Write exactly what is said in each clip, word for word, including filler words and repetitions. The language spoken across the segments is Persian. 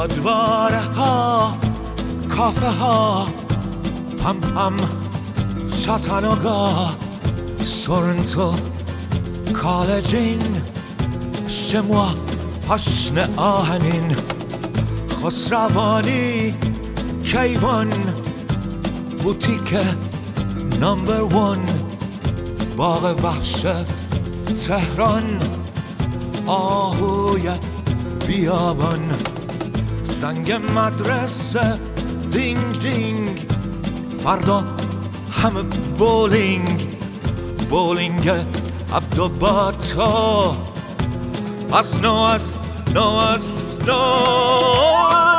گودواره ها کافه ها هم هم چاتانوگا سورنتو کالجین شموا حسن آهنین خسروانی کیوان بوتیک نمبر ون باغ وحش تهران آهوی بیابان زنگ مدرسه دینگ دینگ فردا همه بولینگ بولینگ عبدالباتا از نو از نو از نو.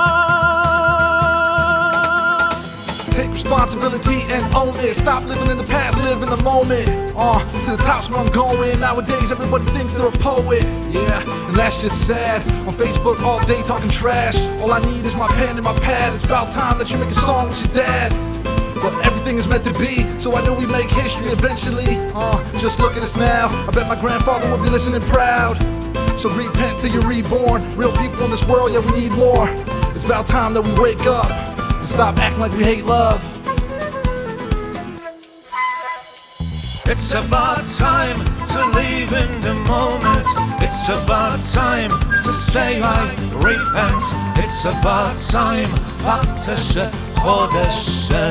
Take responsibility and own it. Stop living in the past, live in the moment. Uh, to the top's where I'm going. Nowadays everybody thinks they're a poet. Yeah, and that's just sad. On Facebook all day talking trash. All I need is my pen and my pad. It's about time that you make a song with your dad. But everything is meant to be, so I know we make history eventually. Uh, just look at us now. I bet my grandfather will be listening proud. So repent till you're reborn. Real people in this world, yeah, we need more. It's about time that we wake up. Stop acting like we hate love. It's about time to live in the moment. It's about time to say I repent. It's about time وقتشه خودشه.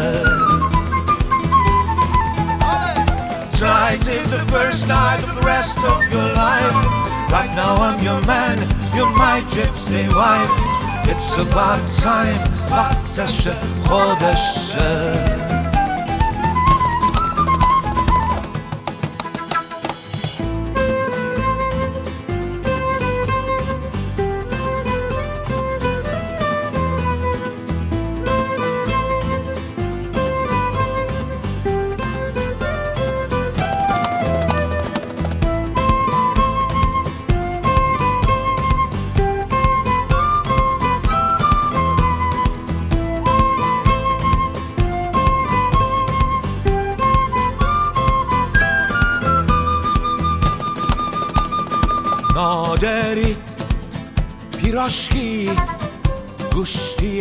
Tonight is the first night of the rest of your life. Right now I'm your man, you're my gypsy wife. It's about time وقتشه خودشه. نادری پیراشکی گوشتی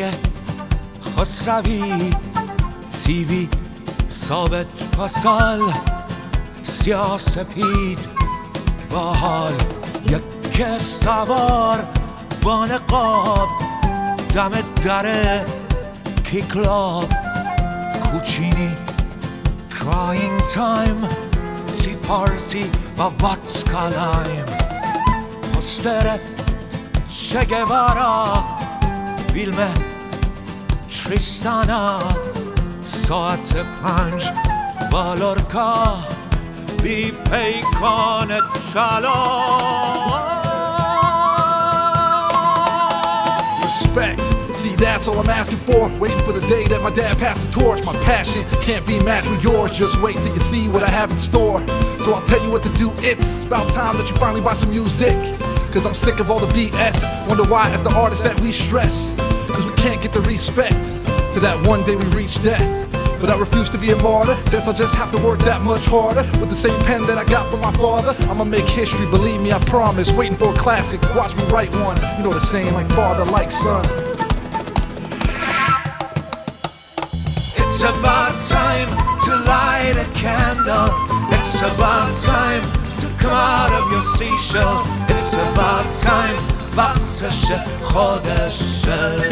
خسروی سیوی ثابت پاسال سیاه سپید باحال یک سوار با نقاب دم در کیکلاب کوچینی کراینگ تایم تی پارتی با واتکا لایم پوستر شگوارا فیلم تریستانا ساعت پنج بالورکا بی پیکان طلا. Respect, see that's all I'm asking for. Waiting for the day that my dad passed the torch. My passion can't be matched with yours. Just wait till you see what I have in store. So I'll tell you what to do. It's about time that you finally buy some music. Cause I'm sick of all the B S. Wonder why as the artists that we stress. Cause we can't get the respect till that one day we reach death. But I refuse to be a martyr. Guess I'll just have to work that much harder. With the same pen that I got from my father, I'ma make history, believe me, I promise. Waiting for a classic, watch me write one. You know the saying, like father, like son. It's about time to light a candle. It's about time to come out of your seashell. It's about time وقتشه خودشه.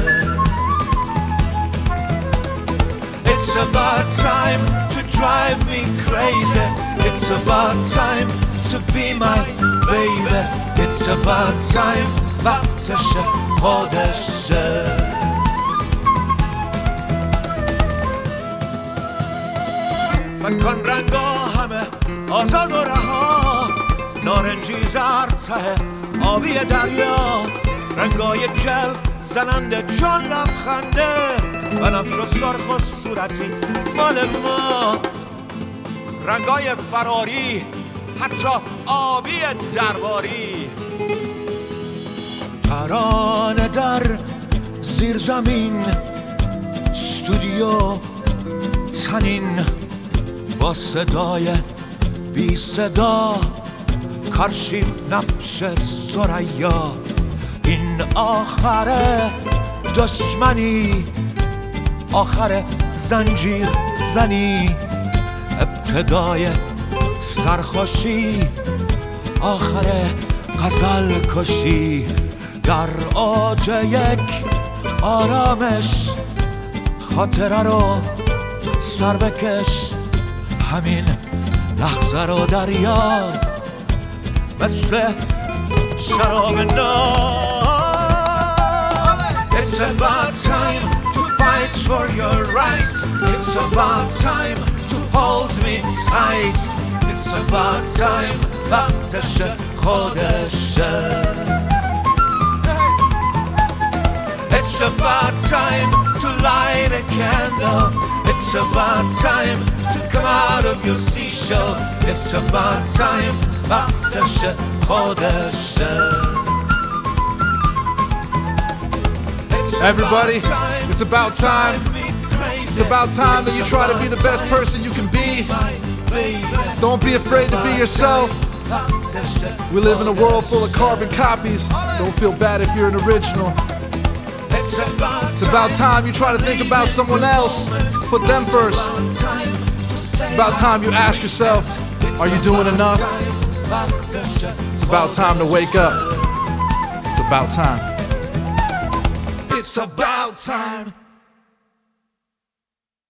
It's about time to drive me crazy. It's about time to be my baby. It's about time وقتشه خودشه. فکن رنگا همه آزاد و رها نارنجی زرد ته آبی دریا رنگای جلف زننده چون لبخنده بنفش و سرخ و صورتی مال ما رنگای فراری حتی آبی درباری ترانه در زیر زمین استودیو تنین با صدای بی صدا کارشیف نبش سریا این آخره دشمنی، آخر زنجیر زنی، ابتدای سرخوشی، آخر غزل کشی. در اوج یک آرامش خاطره رو سر بکش، همین لحظه رو در یاد مثل شراب ناب. It's about time to fight for your rights. It's about time to hold me tight. It's about time وقتش خودشه. It's about time to light a candle. It's about time to come out of your seashell. It's about time وقتش خودشه. Everybody, it's about time. It's about time that you try to be the best person you can be. Don't be afraid to be yourself. We live in a world full of carbon copies. Don't feel bad if you're an original. It's about time you try to think about someone else. Put them first. It's about time you ask yourself, are you doing enough? It's about time to wake up. It's about time. It's about time.